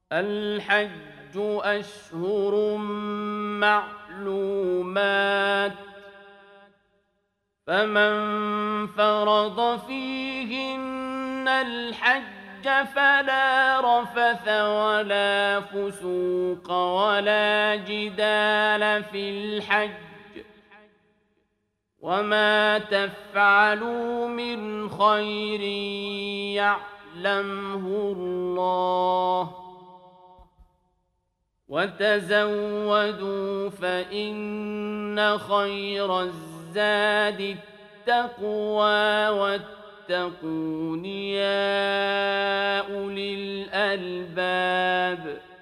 الحج أشهر معلومات، فمن فرض فيهن الحج فلا رفث ولا فسوق ولا جدال في الحج، وما تفعلوا من خير يعلمه الله، وتزودوا فإن خير الزاد التقوى واتقون يا أولي الألباب.